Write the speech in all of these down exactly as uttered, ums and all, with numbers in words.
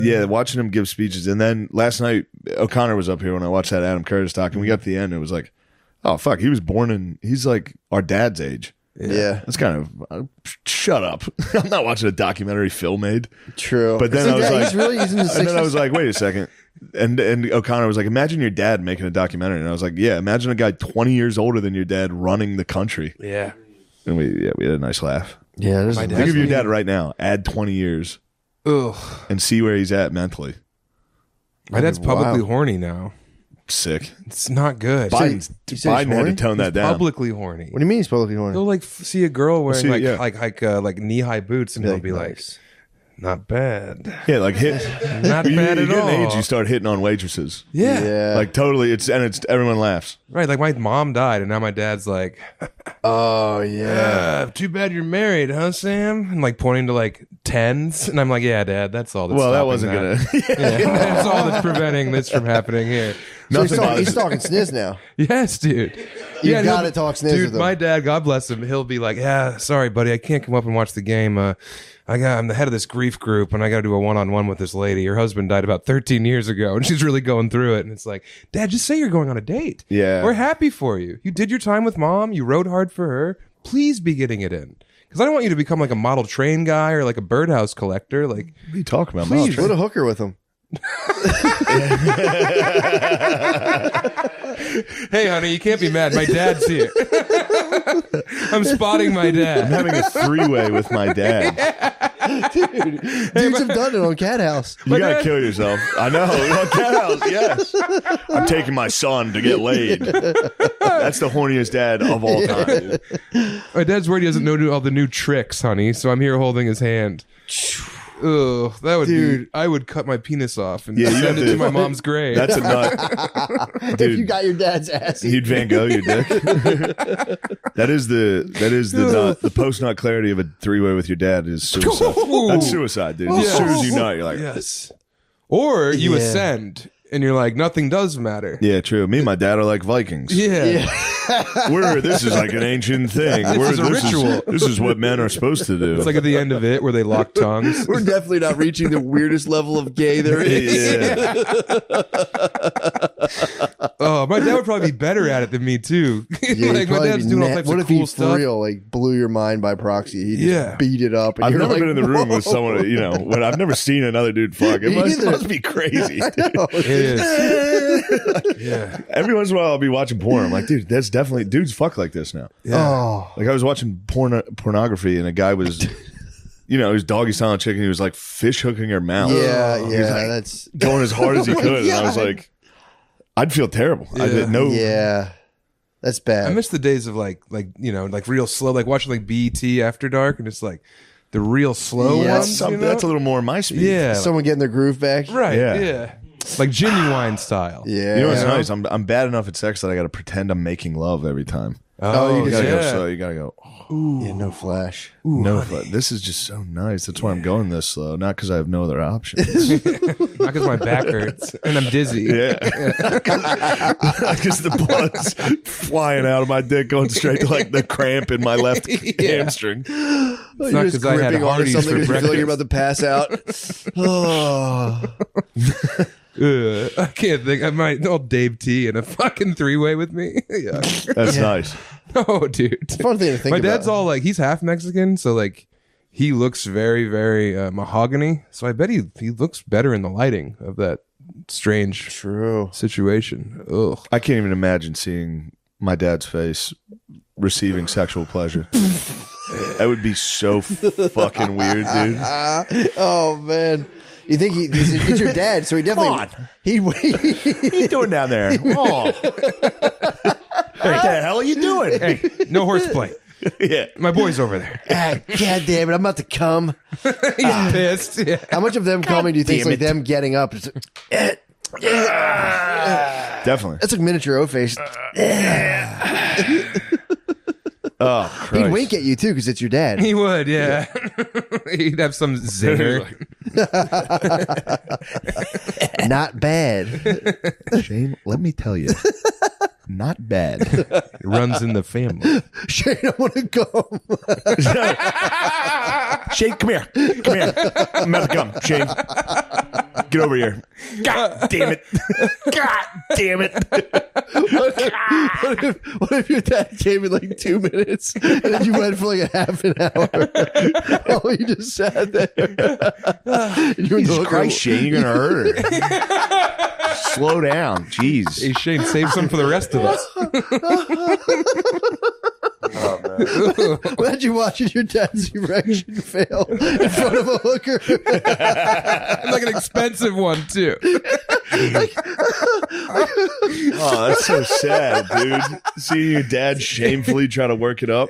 Yeah, watching him give speeches. And then last night, O'Connor was up here when I watched that Adam Curtis talk, and we got to the end, and it was like, oh, fuck, he was born in, he's like our dad's age. Yeah. yeah. That's kind of, uh, shut up. I'm not watching a documentary Phil made. True. But then I was like, really using the and then I was like, wait a second. And and O'Connor was like, imagine your dad making a documentary. And I was like, yeah, imagine a guy twenty years older than your dad running the country. Yeah. And we yeah, we had a nice laugh. Yeah. There's Think of your dad right now. Add twenty years. Ugh. And see where he's at mentally. My dad's publicly Wow. horny now. Sick. It's not good. Biden's, you say he's Biden had horny? to tone that down. Publicly horny. What do you mean he's publicly horny? He'll like f- see a girl wearing see, like yeah. like like uh, like knee high boots, and Be he'll like, be like, nice. "Not bad, Yeah, like hit. not you, bad you at get all." an age, you start hitting on waitresses. yeah. Yeah. Like totally. It's and it's everyone laughs. right. Like my mom died, and now my dad's like, oh yeah. uh, "Too bad you're married, huh, Sam?" And like pointing to like tens, and I'm like, "Yeah, Dad, that's all." That's Well, that stopping wasn't that. gonna. Yeah, that's all that's preventing this from happening here. So he's, Nothing talking, bothers- he's talking sniz now. Yes, dude. You and gotta he'll- talk sniz dude. with him. My dad, God bless him, he'll be like, "Yeah, sorry, buddy, I can't come up and watch the game. Uh, I got, I'm the head of this grief group, and I got to do a one-on-one with this lady. Her husband died about thirteen years ago, and she's really going through it. And it's like, Dad, just say you're going on a date. Yeah. we're happy for you. You did your time with Mom. You rode hard for her. Please be getting it in." Because I don't want you to become like a model train guy or like a birdhouse collector. Like, What are you talking about? Please. Mom? Put a hooker with him. hey, honey, you can't be mad. My dad's here. I'm spotting my I'm dad. having a three-way with my dad. Dudes have done it on Cat House. You gotta dad- kill yourself. I know. On Cat House, yes. I'm taking my son to get laid. That's the horniest dad of all time. My dad's worried he doesn't know all the new tricks, honey. So I'm here holding his hand. Ugh, that would Dude. be. I would cut my penis off and Yeah, you send have it to- to my mom's grave. That's a nut. If Dude. you got your dad's ass. He'd Van Gogh your dick. That is the that is the nut, the post nut clarity of a three way with your dad is suicide. That's suicide, dude. As soon as you nut, you're like, yeah, yes. Or you Yeah. ascend and you're like, nothing does matter. true. Me and my dad are like Vikings. Yeah. We're this is like an ancient thing. This We're, is a this ritual. Is, this is what men are supposed to do. It's like at the end of it where they lock tongues. We're definitely not reaching the weirdest level of gay there is. yeah. Oh, my dad would probably be better at it than me too. Yeah, like he'd my probably dad's be doing all na- types what of if cool he stuff. for real like blew your mind by proxy? He just Yeah. beat it up. And I've you're never like, been in the room with "Whoa." someone, you know, when I've never seen another dude fuck. It Me must, either. must be crazy. I know. It is. Yeah. Every once in a while, I'll be watching porn. I'm like, dude, that's definitely dudes fuck like this now. Oh, Like I was watching porn pornography, and a guy was, you know, he was doggy style chicken. He was like fish hooking her mouth. yeah, He was, yeah. like, That's going as hard as he could. And I was God. like, I'd feel terrible. I Yeah. did no. yeah. That's bad. I miss the days of like, like you know, like real slow, like watching like B E T After Dark, and it's like the real slow Yeah, ones. Some, you know? That's a little more my speed. yeah, Someone getting their groove back. right, Yeah. yeah, like Genuine style. Yeah. You know what's Yeah. nice? I'm I'm bad enough at sex that I got to pretend I'm making love every time. Oh, you You gotta yeah. go slow. You gotta go. Yeah, no flash. no, but this is just so nice. That's why I'm going this slow. Not because I have no other options. Not because my back hurts and I'm dizzy. Yeah, because the blood's flying out of my dick, going straight to like the cramp in my left hamstring. You're not just 'cause I had gripping onto Hardee's something for because you feel like you're about to pass out. Oh, Ugh, I can't think. I might old Dave T in a fucking three way with me. yeah. That's nice. No, dude. fun thing to think My about. dad's all like, he's half Mexican, so like he looks very, very uh, mahogany. So I bet he he looks better in the lighting of that strange True. situation. Ugh. I can't even imagine seeing my dad's face receiving sexual pleasure. That would be so fucking weird, dude. Oh man. You think he, it's, it's your dad, so he definitely he What are you doing down there? Oh. What the hell are you doing? Hey, no horseplay. Yeah. My boy's over there. ah, God damn it, I'm about to come. He's pissed. Yeah. How much of them coming do you think is damn like it. them getting up? It's, eh, Definitely. that's like miniature O face. Oh, He'd Christ. wink at you too because it's your dad. He would, yeah. He'd have some zinger. Not bad. Shane, let me tell you. not bad. It runs in the family. Shane, I want to go. Shane, come here. Come here. I'm about to come. Shane, get over here. God damn it. God damn it. What if, what, if, what if your dad came in like two minutes and then you went for like a half an hour? Oh, you just sat there. And you were Jesus looking- Christ, Shane, you're going to hurt her. Slow down. Jeez. Hey, Shane, save some for the rest of us. Imagine watching your dad's erection fail in front of a hooker. Like an expensive one, too. Oh, that's so sad, dude. Seeing your dad shamefully try to work it up.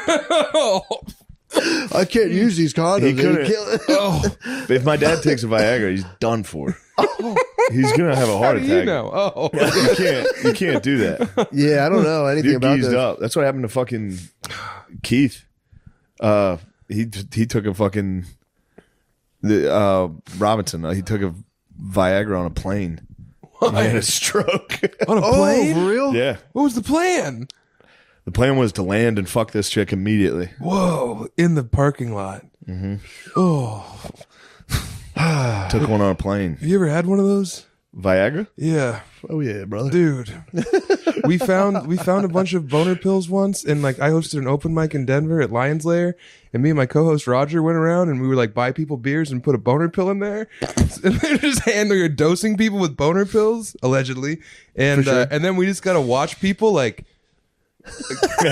I can't use these condoms. He They couldn't. kill it. Oh, If my dad takes a Viagra, he's done for. He's gonna have a how heart do attack. you know? Oh. You can't. You can't do that. Yeah, I don't know anything You're about geezed this. up. That's what happened to fucking Keith. Uh, he he took a fucking the uh Robinson. Uh, he took a Viagra on a plane. He had a stroke. On a Oh, plane? for real? Yeah, What was the plan? the plan was to land and fuck this chick immediately. Whoa, in the parking lot. Mm-hmm. Oh, Took one on a plane. have you ever had one of those? Viagra? Yeah, Oh yeah, brother. dude. we found we found a bunch of boner pills once, and like I hosted an open mic in Denver at Lions Lair, and me and my co-host Roger went around and we were like buy people beers and put a boner pill in there, and they're just handing or dosing people with boner pills allegedly, and For sure. uh, and then we just gotta watch people like. And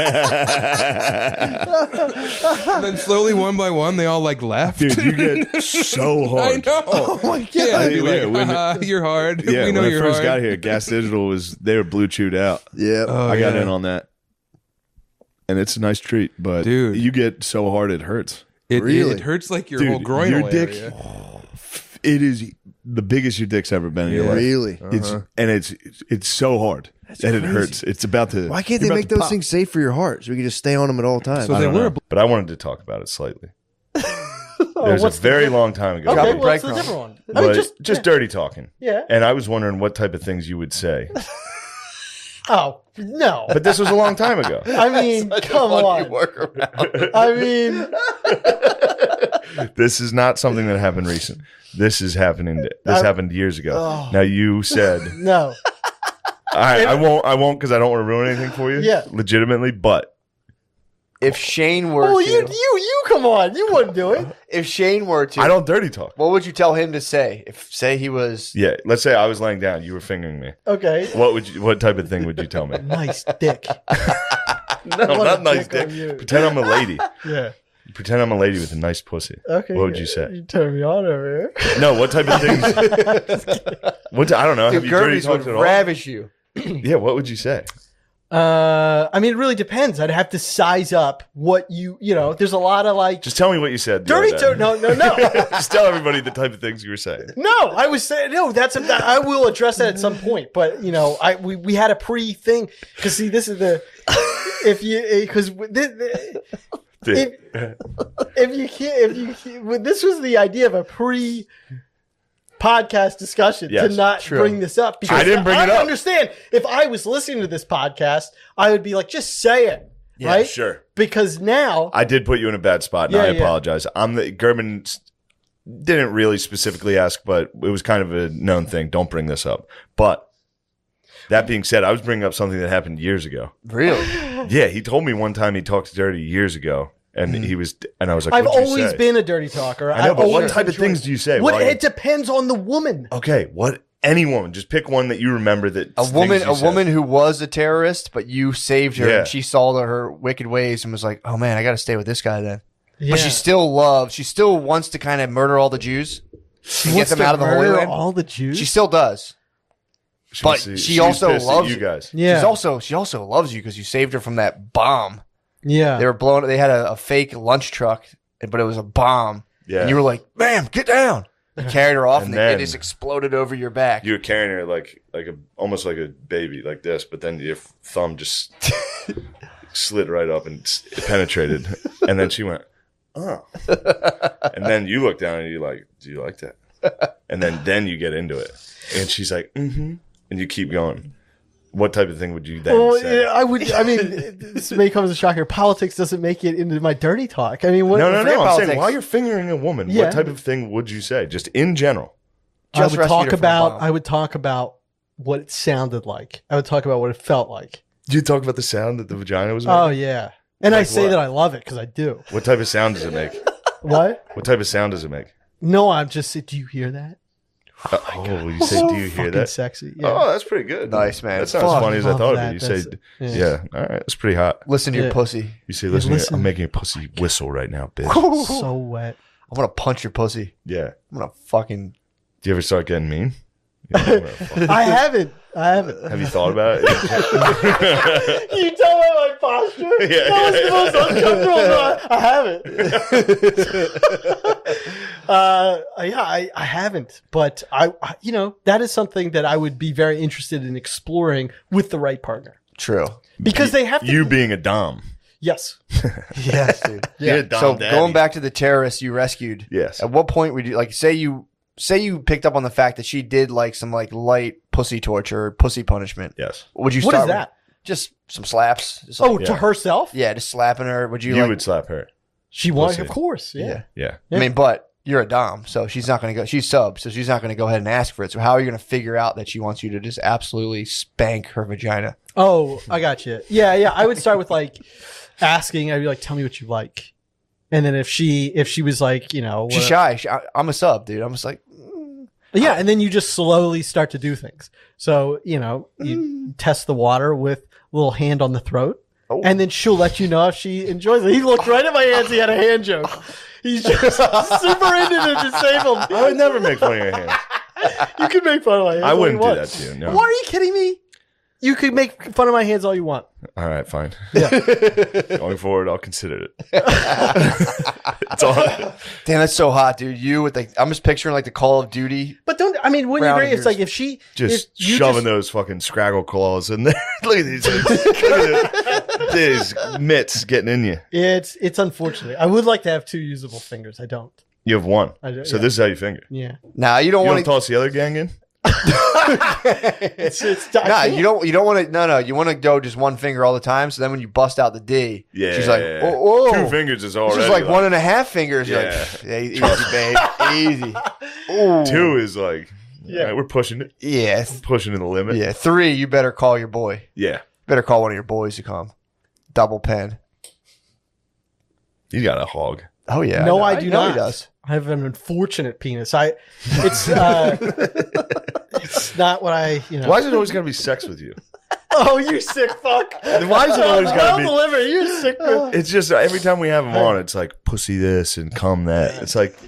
then slowly, one by one, they all like left. Dude, you get so I hard. know. Oh my God. Yeah, I'd be Yeah, like, when- "Haha, you're hard. Yeah, we know when I you're first hard." got here, Gas Digital was they were blue chewed out. Yeah. Oh, I got yeah. in on that, and it's a nice treat. But Dude. you get so hard it hurts. It, Really? it hurts like your Dude, whole groin your dick- area. It is the biggest your dick's ever been in your Yeah. life. Really? It's and it's it's so hard that it hurts. It's about to. Why can't you're they about make to those pop. things safe for your heart so we can just stay on them at all times? So I they don't were know. a bl- but I wanted to talk about it slightly. Oh, There's a what's the very diff- long time ago. Okay, Drop a what's the breadcrumb. different one? I But mean, just just dirty talking. yeah. And I was wondering what type of things you would say. Oh no! But this was a long time ago. I mean, come on. I mean, This is not something that happened recent. This is happening. This I- happened years ago. Oh. Now you said no. I, I won't. I won't because I don't want to ruin anything for you. Yeah. legitimately. But If Shane were Oh, to, you, you, you! Come on, you wouldn't do it. if Shane were to, I don't dirty talk. what would you tell him to say? If say he was, Yeah, let's say I was laying down, you were fingering me. Okay. What would you? What type of thing would you tell me? Nice dick. No, What a not nice dick on dick. you. Pretend I'm a lady. Yeah. Pretend I'm a lady with a nice pussy. Okay. What would you say? You turn me on over here. No, what type of things? What I don't know. Have dude, you dirty Gerbies would talked at all? ravish you. Yeah, what would you say? Uh, I mean, it really depends. I'd have to size up what you, you know. There's a lot of like Just tell me what you said. the dirty. other To- day. no, no, no. Just tell everybody the type of things you were saying. No, I was saying no. That's a, that, I will address that at some point. But you know, I we, we had a pre thing because see, this is the if you because if if you can't if you can't, this was the idea of a pre podcast discussion Yes, to not true. bring this up because I didn't bring it I up. understand if I was listening to this podcast, I would be like, just say it, Yeah, right? sure. Because now I did put you in a bad spot, and Yeah, I yeah. apologize. I'm the German s- didn't really specifically ask, but it was kind of a known thing. Don't bring this up. But that being said, I was bringing up something that happened years ago. Really? Yeah, he told me one time he talked dirty years ago, and he was, and I was like, I've What'd you always say? been a dirty talker. I know, I've but what always type of enjoyed- things do you say? What while you- it depends on the woman. Okay, what? Any woman, just pick one that you remember that A things woman, you a said. woman who was a terrorist, but you saved her, Yeah. and she saw the, her wicked ways and was like, "Oh man, I got to stay with this guy then." Yeah. But she still loves. She still wants to kind of murder all the Jews and get Wants them to out of the Holy murder Land. all the Jews. She still does. She but must see- she she's also pissed at loves you guys. yeah, She's also she also loves you because you saved her from that bomb. yeah. They were blowing. They had a, a fake lunch truck, but it was a bomb. Yeah, And you were like, "Ma'am, get down." You carried her off, And and, then- it just exploded over your back. you were carrying her like like a almost like a baby, like this, but then your thumb just slid right up and s- penetrated, and then she went, "Oh," and then you look down and you're like, "Do you like that?" And then then you get into it, and she's like, "Mm-hmm," and you keep going. what type of thing would you then Well, say? yeah, I would. I mean, this may come as a shocker. Politics doesn't make it into my dirty talk. I mean, what, No, no, forget no. I'm politics. saying while you're fingering a woman, Yeah. what type of thing would you say? Just in general. I Just would rescued talk her from a about. bomb. I would talk about what it sounded like. I would talk about what it felt like. Do you talk about the sound that the vagina was Oh making? yeah, and I Like say what? that I love it because I do. What type of sound does it make? What? What type of sound does it make? No, I'm just. Do you hear that? Uh, oh, you say, do you hear Fucking that? sexy. Yeah. Oh, that's pretty good. Nice, man. That's not as Fuck, funny as I love thought that. it would be. You say, That's- yeah. yeah. all right, that's pretty hot. Listen to your Yeah. pussy. You say, listen, listen. I'm making a pussy whistle right now, bitch. so wet. I'm gonna punch your pussy. Yeah. I'm gonna fucking. Do you ever start getting mean? You know, I'm gonna fuck- I haven't. I haven't. Have you thought about it? you tell by my posture. Yeah, that was yeah, the most uncomfortable. I, I haven't. uh, yeah, I, I haven't. But I, I, you know, that is something that I would be very interested in exploring with the right partner True. because they have to. You being a dom. yes. Yes, dude. You're a dom So daddy. going back to the terrorists you rescued. Yes. At what point would you like say you say you picked up on the fact that she did like some like light pussy torture, or pussy punishment? Yes. Would you What start is that? with just some slaps? Just Oh, like- to Yeah. herself? yeah, just slapping her. Would you, You like? would slap her. She wanted, Pussy. of course. Yeah. yeah. Yeah. I mean, but you're a dom, so she's not going to go. She's sub, so she's not going to go ahead and ask for it. So how are you going to figure out that she wants you to just absolutely spank her vagina? Oh, I got you. Yeah, yeah. I would start with like asking. I'd be like, "Tell me what you like," and then if she if she was like, you know, She's what- shy. She, I, I'm a sub, dude. I'm just like, mm, yeah, and then you just slowly start to do things. So you know, you test the water with a little hand on the throat, oh. and then she'll let you know if she enjoys it. He looked right at my hands. He had a hand joke. He's just super into the disabled. I would never make fun of your hands. You can make fun of my hands. I all wouldn't you do want. that to you. No. Why are you kidding me? You could make fun of my hands all you want. All right, fine. Yeah. Going forward, I'll consider it. It's all. damn, that's so hot, dude. You with like, I'm just picturing like the Call of Duty. But don't I mean? Wouldn't you Round agree? It's ears. like if she Just if you shoving just- those fucking Scraggle claws in there. Look at these. Look at this. These mitts getting in you. It's it's unfortunate. I would like to have two usable fingers. I don't. You have one. I do, So yeah. this is how you finger. Yeah. Nah, you don't You want don't to. toss the other gang in? It's it's. I Nah, can't. you don't. You don't want to. No, no. You want to go just one finger all the time. So then when you bust out the D, Yeah. she's like, oh, oh. Two fingers is already. She's like one and a half fingers. You're Yeah. like, yeah, easy, babe, easy. Ooh. Two is like, Yeah. all right, we're pushing it. Yeah, th- Pushing to the limit. yeah. Three, you better call your boy. Yeah. Better call one of your boys to come. Double pen. You got a hog. Oh yeah. No, know. I do know not. He does. I have an unfortunate penis. I. It's. uh It's not what I. You know. Why is it always got to be sex with you? Oh, you sick fuck. Why is it always Well got to be? delivered. You sick. man. It's just uh, every time we have him on, it's like pussy this and cum that. It's like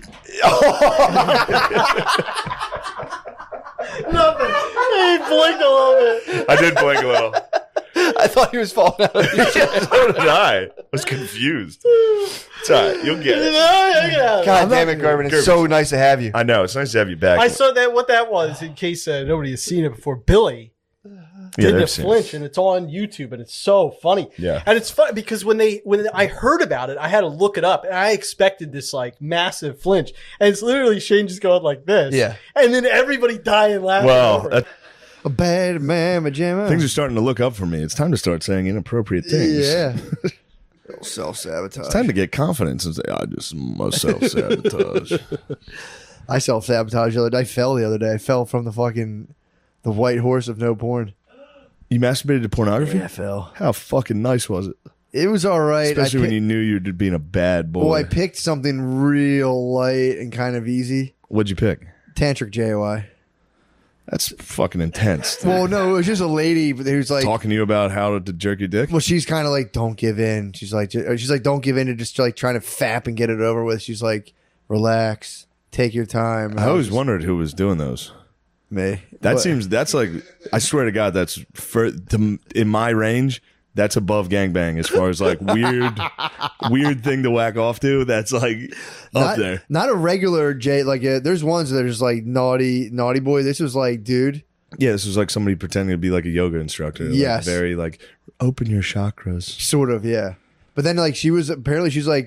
Nothing. He blinked a little bit. I did blink a little. I thought he was falling out of the So did I. I was confused. It's all right. You'll get No, it. I get out. God damn it, Gerben. It's so nice to have you. I know. It's nice to have you back. I saw that. What that was, in case uh, nobody has seen it before. Billy yeah, did a they've seen it. flinch, and it's on YouTube, and it's so funny. Yeah. and it's fun because when they when I heard about it, I had to look it up, and I expected this like massive flinch, and it's literally Shane just going like this, Yeah. and then everybody dying laughing. Well, over it. that, A bad man, jamma. things are starting to look up for me. It's time to start saying inappropriate things. Yeah. Self sabotage. It's time to get confidence and say, I just must self sabotage. I self sabotage the other day. I fell the other day. I fell from the fucking the white horse of no porn. You masturbated to pornography? Yeah, I fell. How fucking nice was it? It was all right. Especially I when pick- you knew you'd being a bad boy. Well, I picked something real light and kind of easy. What'd you pick? Tantric J O I. That's fucking intense. Well, no, it was just a lady who's like, Talking to you about how to jerk your dick? well, she's kind of like, don't give in. She's like, she's like, don't give in to just like trying to fap and get it over with. She's like, relax, take your time. I always was wondered who was doing those. me. That But- seems, that's like, I swear to God, that's for, to, in my range, that's above gangbang as far as like weird, weird thing to whack off to. That's like up not, there. Not a regular J. Like, uh, there's ones that are just like naughty, naughty boy. This was like, dude. Yeah, this was like somebody pretending to be like a yoga instructor. Like, Yes. very like, open your chakras. Sort of, yeah. But then, like, she was apparently she's like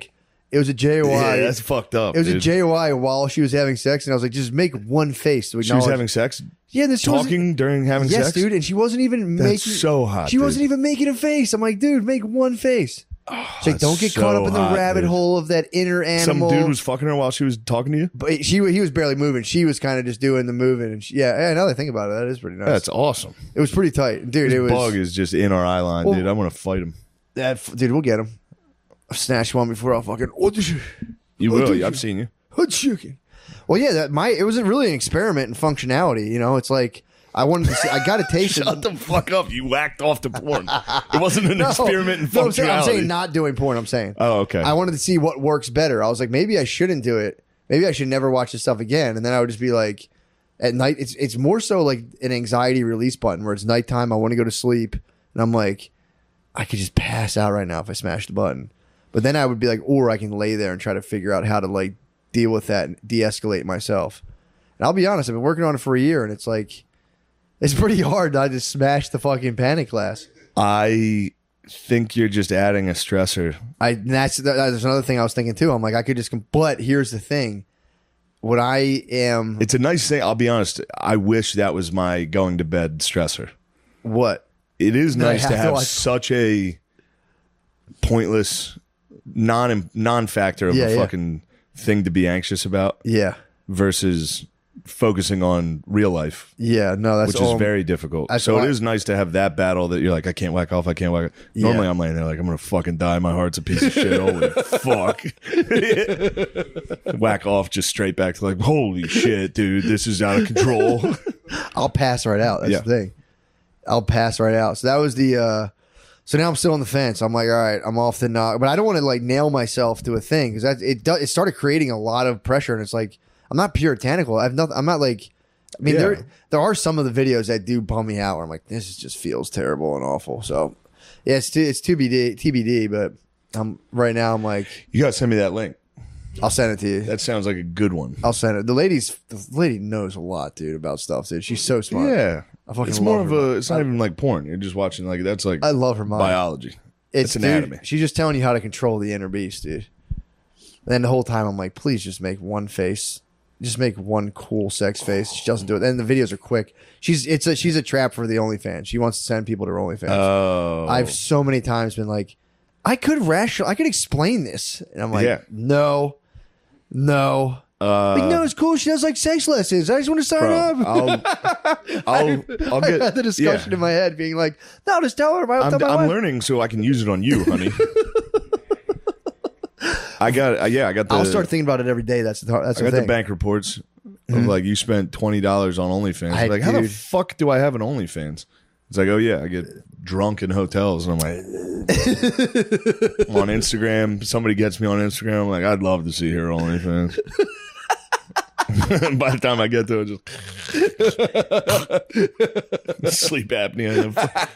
It was a J O I. Yeah, that's fucked up. It was dude. a J O I while she was having sex, and I was like, just make one face. To She was acknowledge- having sex, yeah, this wasn't- talking during having yes, sex. dude, and she wasn't even That's making. so hot. She dude. wasn't even making a face. I'm like, dude, make one face. She's like, don't get so caught up in the hot, rabbit dude. hole of that inner Some animal. dude was fucking her while she was talking to you. but she he was barely moving. She was kind of just doing the moving, and she, yeah, yeah. Now that I think about it, that is pretty nice. That's awesome. It was pretty tight, dude. This it was bug is just in our eye line, Well- dude. I'm gonna fight him. that. Dude, we'll get him. I'll snatch one before I'll fucking. What the shit? You What will. the- I've seen you. What chicken? Well, yeah, that my it wasn't really an experiment in functionality. You know, it's like I wanted to see. I got a taste of. Shut the fuck up. You whacked off to porn. It wasn't an No, experiment in no, I'm saying, I'm functionality. saying not doing porn. I'm saying. Oh, okay. I wanted to see what works better. I was like, maybe I shouldn't do it. Maybe I should never watch this stuff again. And then I would just be like, at night, it's it's more so like an anxiety release button where it's nighttime. I want to go to sleep, and I'm like, I could just pass out right now if I smash the button. But then I would be like, or I can lay there and try to figure out how to like deal with that and de-escalate myself. And I'll be honest, I've been working on it for a year, and it's like, it's pretty hard not to just smash the fucking panic glass. I think you're just adding a stressor. I and that's that's another thing I was thinking too. I'm like, I could just. But here's the thing: what I am, It's a nice thing. I'll be honest. I wish that was my going to bed stressor. what It is That I nice to have to have watch- such a pointless, non non factor of Yeah, a yeah. fucking thing to be anxious about yeah, versus focusing on real life, yeah. No, that's which all. is very difficult. that's So why- it is nice to have that battle that you're like, I can't whack off, I can't whack off. Yeah. Normally I'm laying there like, I'm going to fucking die. My heart's a piece of shit. Holy fuck. Whack off just straight back to like, holy shit, dude, this is out of control. I'll pass right out. That's Yeah. the thing. I'll pass right out. So that was the. uh So now I'm still on the fence. I'm like, all right, I'm off the knock, but I don't want to like nail myself to a thing because that it does. It started creating a lot of pressure, and it's like I'm not puritanical. I've not. I'm not like. I mean, Yeah. there there are some of the videos that do bum me out where I'm like, this is just feels terrible and awful. So yeah, it's t- it's T B D T B D, but I'm right now. I'm like, You got to send me that link. I'll send it to you. That sounds like a good one. I'll send it. The lady's the lady knows a lot, dude, about stuff, dude. She's so smart. Yeah. I fucking It's more love of her. a, it's not even like porn. You're just watching, like, that's like I love her mind. biology. It's, It's anatomy. Dude, she's just telling you how to control the inner beast, dude. And then the whole time I'm like, please just make one face. Just make one cool sex face. She doesn't do it. And the videos are quick. She's it's a she's a trap for the OnlyFans. She wants to send people to her OnlyFans. Oh. I've so many times been like, I could rational I could explain this. And I'm like, Yeah. no, no. Uh, like, no, it's cool. She does like sex lessons. I just want to sign bro, up. I'll, I'll, I'll I get had the discussion yeah. in my head being like, no, just tell her. I'll I'm, tell my I'm wife. learning so I can use it on you, honey. I got, uh, yeah, I got the, I'll start thinking about it every day. That's the, that's I the got thing. the bank reports of like you spent twenty dollars on OnlyFans. I- like, how the dude. fuck do I have an OnlyFans? It's like, oh yeah, I get drunk in hotels, and I'm like, on Instagram. Somebody gets me on Instagram. I'm like, I'd love to see her OnlyFans. By the time I get to it, just sleep apnea.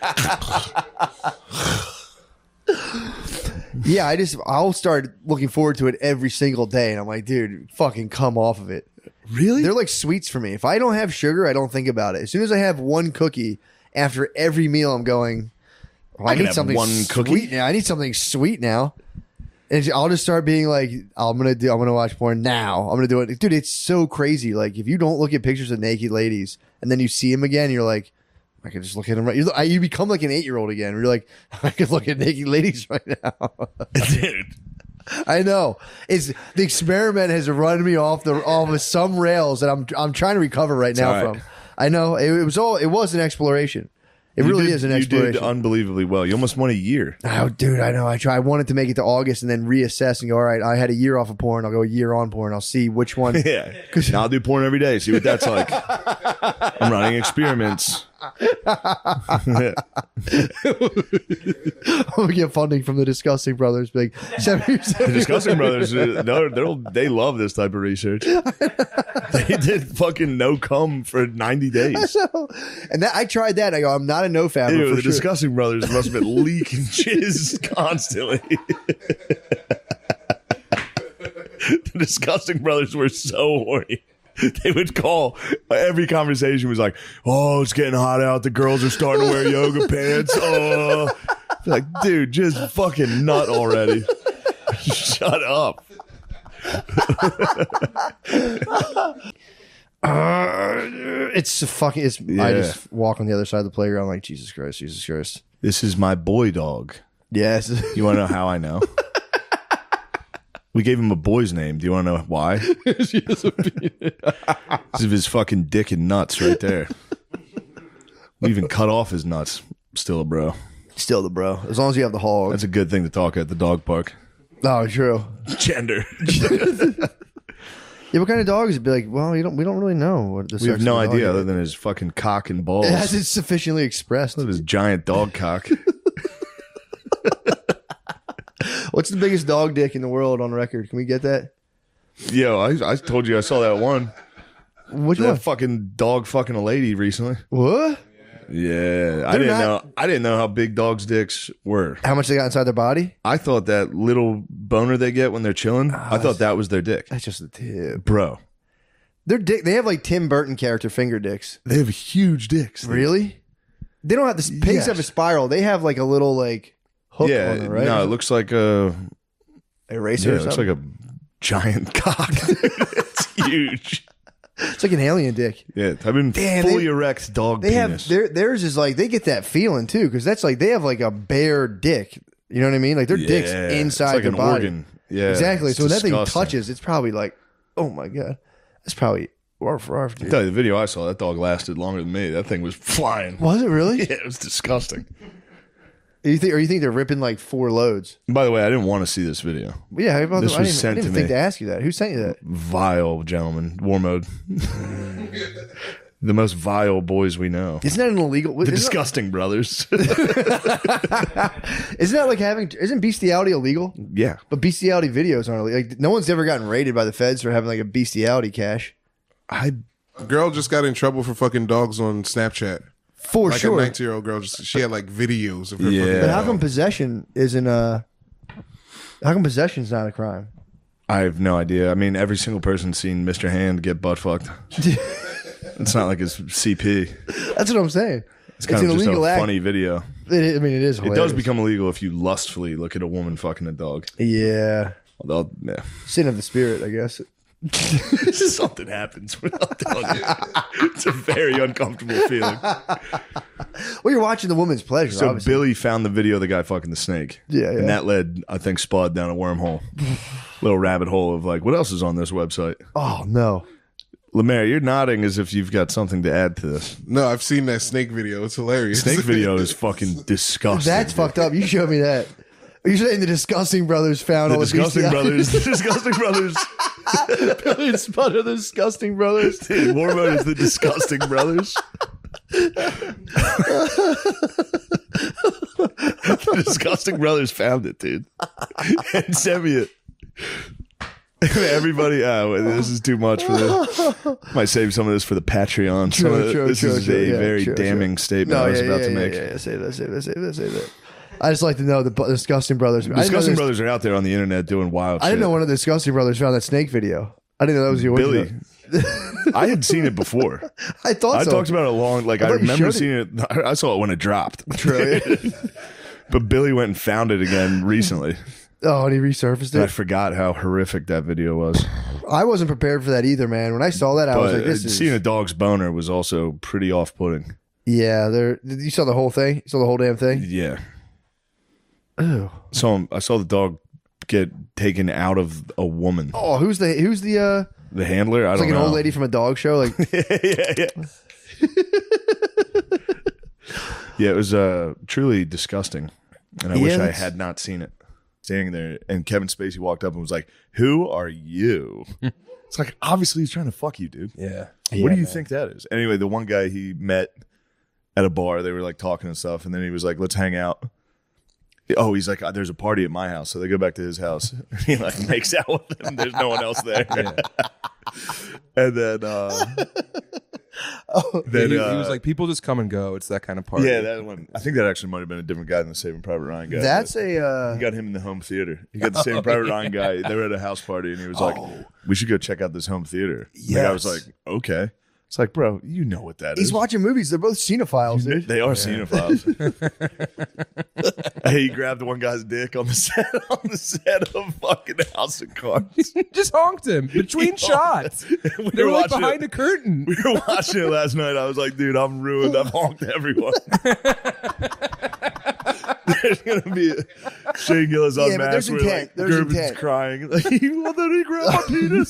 Yeah, I just I'll start looking forward to it every single day, and I'm like, dude, fucking come off of it. Really? They're like sweets for me. If I don't have sugar, I don't think about it. As soon as I have one cookie after every meal, I'm going. Oh, I, can need have something one sweet cookie. now. I need something sweet now. And I'll just start being like, I'm gonna do. I'm gonna watch porn now. I'm gonna do it, dude. It's so crazy. Like if you don't look at pictures of naked ladies and then you see them again, you're like, I could just look at them right. You, you become like an eight year old again. You're like, I could look at naked ladies right now. Dude. I know. It's the experiment has run me off the off of some rails that I'm I'm trying to recover right now all right. from. I know it, it was all it was an exploration. It You really did- is an You exploration. did unbelievably well. You almost won a year. Oh, dude, I know. I try. I wanted to make it to August and then reassess and go. All right, I had a year off of porn. I'll go a year on porn. I'll see which one. Yeah. Now I'll do porn every day. See what that's like. I'm running experiments. I'm gonna get funding from the Disgusting Brothers. Big seven, The Disgusting Brothers, uh, they're, they're, they love this type of research. They did fucking no cum for ninety days. and that I tried that. I go. I'm not a no fabber Ew, for the sure. Disgusting Brothers must have been leaking jizz constantly. The Disgusting Brothers were so horny. They would call. Every conversation was like, "Oh, it's getting hot out. The girls are starting to wear yoga pants." Oh, like, dude, just fucking nut already. Shut up. Uh, it's a fucking. It's. I Yeah. just walk on the other side of the playground like Jesus Christ, Jesus Christ. This is my boy dog. Yes. You want to know how I know? We gave him a boy's name. Do you want to know why? This is his fucking dick and nuts right there. We even cut off his nuts. Still a bro. Still the bro. As long as you have the hog. That's a good thing to talk at the dog park. Oh, true. Gender. Yeah, what kind of dog is it? Be like, well, you don't. We don't really know what the. We have sex no of the dog idea is. other than his fucking cock and balls. It hasn't sufficiently expressed. Look at his giant dog cock. What's the biggest dog dick in the world on record? Can we get that? Yo, I, I told you I saw that one. Which That one? fucking dog fucking a lady recently. What? Yeah, I They're didn't not- know. I didn't know how big dogs' dicks were. How much they got inside their body? I thought that little boner they get when they're chilling. I thought that was their dick, That's just the tip. bro. Their dick. They have like Tim Burton character finger dicks. They have huge dicks. dude. Really? They don't have this. Pigs Yes. have a spiral. They have like a little like hook Yeah, on it, right? no, it looks like a. eraser. Yeah, or it looks something. like a giant cock. It's huge. It's like an alien dick. Yeah, I've been Damn, fully they- erect dog They penis. have their theirs is like they get that feeling too because that's like they have like a bare dick. You know what I mean? Like their dick's Yeah, inside it's like their an body. organ. Yeah, Exactly. it's So when that thing disgusting. touches, it's probably like, oh my god, that's probably arf, arf, I dude. tell you, the video I saw, that dog lasted longer than me. That thing was flying. Was it really? Yeah, it was disgusting. You think, or you think they're ripping like four loads? By the way, I didn't want to see this video. Yeah, how about This I was didn't, sent I didn't to think me. to ask you that. Who sent you that? Vile gentleman, war mode. The most vile boys we know. Isn't that an illegal? The Isn't that, disgusting brothers. isn't that like having? Isn't bestiality illegal? Yeah. But bestiality videos aren't illegal. Like no one's ever gotten raided by the feds for having like a bestiality cache. I Girl just got in trouble for fucking dogs on Snapchat. For Like sure. a nineteen year old girl, just she had like videos of her. Yeah. fucking But how dog. come possession isn't a? How come possession's not a crime? I have no idea. I mean, every single person's seen Mister Hand get butt fucked. It's not like it's C P. That's what I'm saying. It's kind an of just illegal a act. funny video. It is, I mean, it is. It Hilarious. does become illegal if you lustfully look at a woman fucking a dog. Yeah, Although, yeah. sin of the spirit, I guess. Something happens when I'm telling you. It's a very uncomfortable feeling. Well, you're watching the woman's pleasure. So obviously. Billy found the video of the guy fucking the snake. Yeah, yeah. And that led, I think, Spud down a wormhole. Little rabbit hole of like, what else is on this website? Oh no. Lemaire, you're nodding as if you've got something to add to this. No, I've seen that snake video. It's hilarious. Snake video is fucking disgusting. That's fucked up. You showed me that. Are you saying the Disgusting Brothers found The all the Disgusting bestiality? Brothers. The Disgusting Brothers. Billy and Spud are the Disgusting Brothers. Dude, War Mode is the Disgusting Brothers. The Disgusting Brothers found it, dude. And sent me it. Everybody, uh, this is too much for the. Might save some of this for the Patreon. Some True, of the- true, this true, is true, a yeah, very true, damning true. statement I was yeah, about yeah, to yeah, make. Yeah, yeah, say that, say that, say that, say that. I just like to know the Bu- Disgusting Brothers. I didn't know Disgusting this- Brothers are out there on the internet doing wild I shit. didn't know one of the Disgusting Brothers found that snake video. I didn't know that was the Billy. original. I had seen it before. I thought I so. talked about it long. Like I I, thought you remember showed seeing it. I saw it when it dropped. True. But Billy went and found it again recently. Oh, and he resurfaced And I it. forgot how horrific that video was. I wasn't prepared for that either, man. When I saw that, I was But like, "This uh, is." seeing a dog's boner was also pretty off-putting. Yeah, there. You saw the whole thing. You saw the whole damn thing. Yeah. Ew. So I saw the dog get taken out of a woman. Oh, who's the who's the? uh The handler. I It's don't like an know. old lady from a dog show. Like, yeah, yeah. Yeah, it was uh, truly disgusting, and I Yeah, wish I that's- had not seen it. Standing there, and Kevin Spacey walked up and was like, "Who are you?" It's like obviously he's trying to fuck you, dude. Yeah. What do you think that is? Anyway, the one guy he met at a bar, they were like talking and stuff, and then he was like, "Let's hang out." Oh, he's like, "There's a party at my house," so they go back to his house. He like makes out with them. There's no one else there, and then uh, then he, uh, he was like, people just come and go. It's that kind of party. yeah, that one. I think that actually might have been a different guy than the Saving Private Ryan guy. that's a. uh He got him in the home theater. He got the Saving Private Ryan guy. They were at a house party, and he was like, "We should go check out this home theater." And the guy was like, Yes. "Okay." It's like, bro, you know what that He's is. watching movies. They're both cinephiles, dude. They are cinephiles. Hey, he grabbed one guy's dick on the set on the set of fucking House of Cards. Just honked him between shots. we They were like watching behind it. a curtain. We were watching it last night. I was like, dude, I'm ruined. I've honked everyone. There's gonna be a Shane Gillis Yeah, but unmasked there's where intent. like There's Gervin's intent. crying. Like, well, then he grabbed my penis.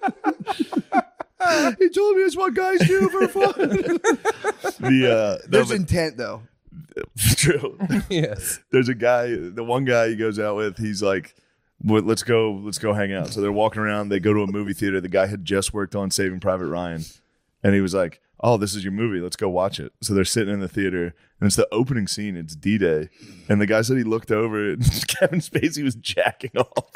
He told me it's what guys do for fun. the uh, There's no, intent, though. but- true. Yes. There's a guy, the one guy he goes out with, he's like, "Well, let's go, let's go hang out." So they're walking around, they go to a movie theater. The guy had just worked on Saving Private Ryan. And he was like, "Oh, this is your movie. Let's go watch it." So they're sitting in the theater, and it's the opening scene. It's D-Day. And the guy said he looked over, and Kevin Spacey was jacking off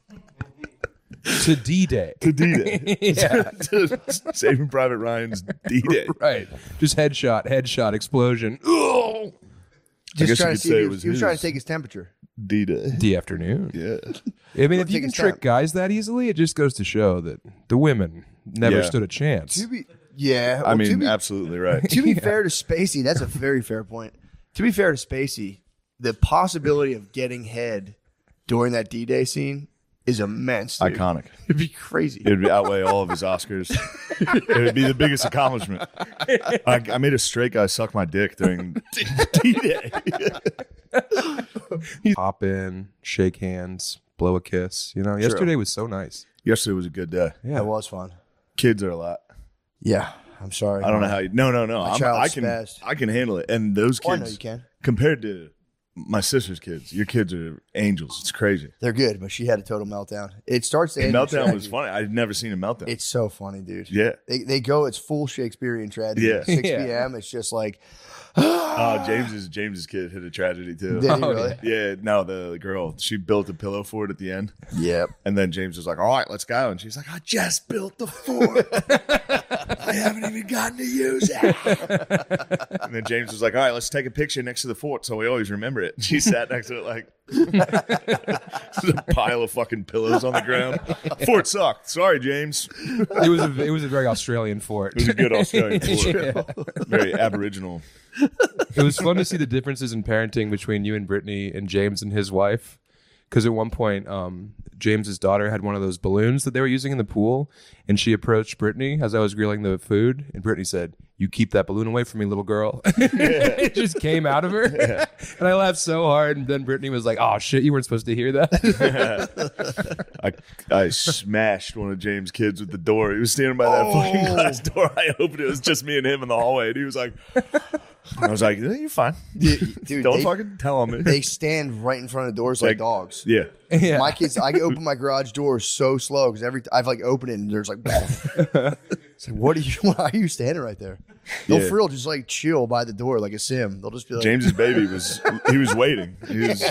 To D-Day. to D-Day. Yeah. to Saving Private Ryan's D-Day. Right. Just headshot, headshot, explosion. Ooh. guess Just you trying could to see. say If it he was was, he was trying his. to take his temperature. D-Day. The afternoon. Yeah. I mean, if Take you can his trick time. guys that easily, it just goes to show that the women never Yeah. stood a chance. To be, yeah. I well, to mean, be, absolutely right. to be fair to Spacey, that's a very fair point. To be fair to Spacey, the possibility of getting head during that D-Day scene is immense. Dude. Iconic. It'd be crazy. It would outweigh all of his Oscars. It would be the biggest accomplishment. I, I made a straight guy suck my dick during D-Day. Hop in, shake hands, blow a kiss. You know, yesterday was so nice. Yesterday was a good day. Yeah. That was fun. Kids are a lot. Yeah. I'm sorry. I don't know how you. No, no, no. My I'm, child I can. spazzed. I can handle it. And those Oh, I kids, know you can. compared to my sister's kids, your kids are angels. It's crazy. They're good, but she had a total meltdown. It starts to The end in meltdown was tragedy. funny. I'd never seen a meltdown. It's so funny, dude. yeah. They they go. It's full Shakespearean tragedy. Yeah. At six Yeah. p.m. It's just like, Oh, James's James's kid hit a tragedy too. did he Oh, really? Yeah. No, the girl. She built a pillow fort at the end, Yep. and then James was like, "All right, let's go." And she's like, "I just built the fort. I haven't even gotten to use it." And then James was like, "All right, let's take a picture next to the fort so we always remember it." She sat next to it like there's a pile of fucking pillows on the ground. Fort sucked. Sorry, James. It was a, it was a very Australian fort. It was a good Australian fort. Very Aboriginal. It was fun to see the differences in parenting between you and Brittany and James and his wife. Because at one point, um, James's daughter had one of those balloons that they were using in the pool, and she approached Brittany as I was grilling the food, and Brittany said, "You keep that balloon away from me, little girl." It just came out of her, and I laughed so hard. And then Brittany was like, "Oh shit, you weren't supposed to hear that." I I smashed one of James' kids with the door. He was standing by that fucking glass door. I opened it. It was just me and him in the hallway, and he was like, I was like, "Yeah, you're fine. Dude, dude, Don't they, fucking tell him." they stand right in front of doors like, Like- dogs. Yeah. Yeah. My kids, I open my garage door so slow because every I've like opened it and there's like, it's like, what are you? Why are you standing right there? They'll Yeah. for real just like chill by the door like a sim. They'll just be like, James's baby was he was waiting. He was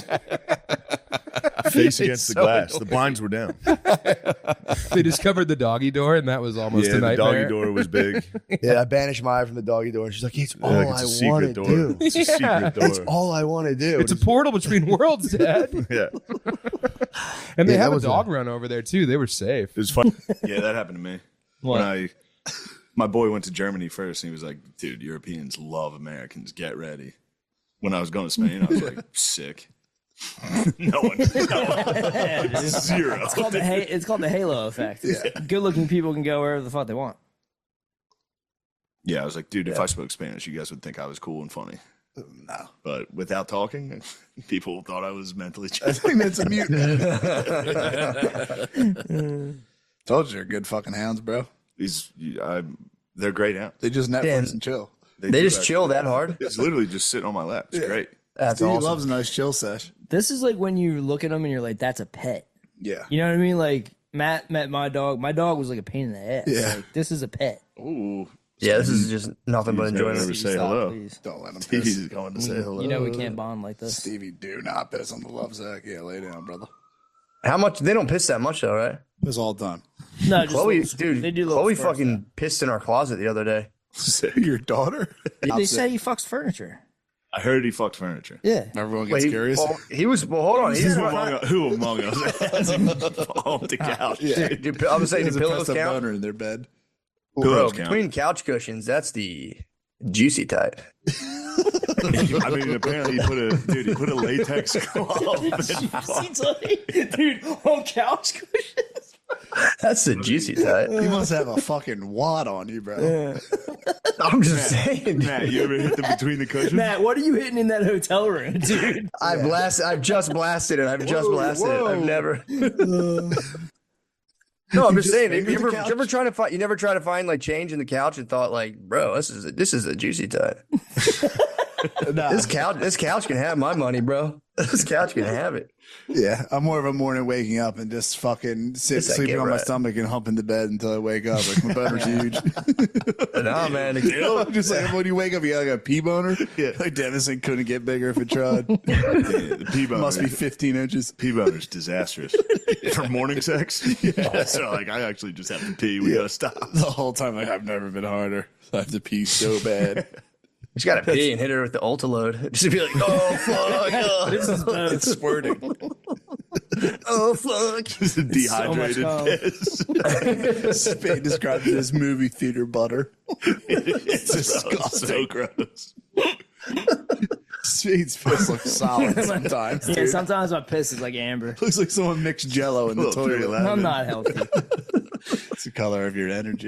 face against the so glass. annoying. The blinds were down. They discovered the doggy door, and that was almost Yeah, a the nightmare. doggy door was big. yeah, I banished Maya from the doggy door and she's like, it's all Like, it's a I want secret to door. do. It's a secret door. It's all I want to do. It's a Just- portal between worlds, Dad. yeah. And they Yeah, that have a was a- dog run over there too. They were safe. It was fun. Yeah, that happened to me. When I my boy went to Germany first, and he was like, "Dude, Europeans love Americans. Get ready." When I was going to Spain, I was like, "Sick." no one, no one. Zero. It's called the ha- it's called the halo effect. Good looking people can go wherever the fuck they want. Yeah, I was like, dude, if I spoke Spanish, you guys would think I was cool and funny. No. But without talking, people thought I was mentally I challenged. think that's a mutant. Told you they're good fucking hounds, bro. These, I, they're great out. They just Netflix Damn. and chill. They do just actually. chill that hard. It's literally just sitting on my lap. It's great. That's Stevie awesome. loves a nice chill sesh. This is like when you look at them and you're like, that's a pet. Yeah. You know what I mean? Like Matt met my dog. My dog was like a pain in the ass. Yeah. Like, this is a pet. Ooh. Yeah, this is just nothing but He's never enjoyment. ever say Stop, hello. please. Don't let him He's piss. going to say hello. You know we can't bond like this. Stevie, do not piss on the love sack. Yeah, lay down, brother. How much? They don't piss that much though, right? Piss all the time. No, just Chloe, little- dude, they do little Chloe spurts, fucking pissed in our closet the other day. Sick. Your daughter? though. They say he fucks furniture. I heard he fucked furniture. Yeah. Everyone Wait, gets he, curious. well, he was. Well, hold on. He's Who among, who among us has him off the couch? Dude, do- I was saying, There's do a pillows pressed up count? boner in their bed. Bro, Pillows count. between couch cushions, that's the juicy type. I mean, apparently he put a dude. He put a latex glove. in- Dude, on couch cushions. That's the juicy type. You must have a fucking wad on you, bro. I'm just saying. Matt, you ever hit them between the cushions? Matt, what are you hitting in that hotel room, dude? I blasted. I've just blasted it. I've just Whoa, blasted whoa. it. I've never. No, I'm just just saying. You fingered the ever, couch? you ever try to find? You never try to find like change in the couch and thought like, bro, this is a, this is a juicy type. Nah. This couch, this couch can have my money, bro. This couch can have it. Yeah, I'm more of a morning waking up and just fucking sit, This I sleeping get on my right. stomach and humping the bed until I wake up. Like my boner's huge. Nah, man. I'm just like when you wake up, you got like a pee boner. Yeah. Like Dennison couldn't get bigger if it tried. Yeah, the pee boner Must be fifteen inches. Pee boner's disastrous for morning sex. Yeah. So like, I actually just have to pee. We gotta stop. The whole time, like I've never been harder. I have to pee so bad. Just gotta pee and hit her with the ultra load. Just be like, oh fuck, oh, This is both. It's squirting. oh fuck. Just a dehydrated cum. piss. Spade describes it as movie theater butter. It's disgusting. So gross. Spade's piss looks solid sometimes. Yeah, Dude. sometimes my piss is like amber. Looks like someone mixed Jello in the Little three toilet. eleven. I'm not healthy. It's the color of your energy.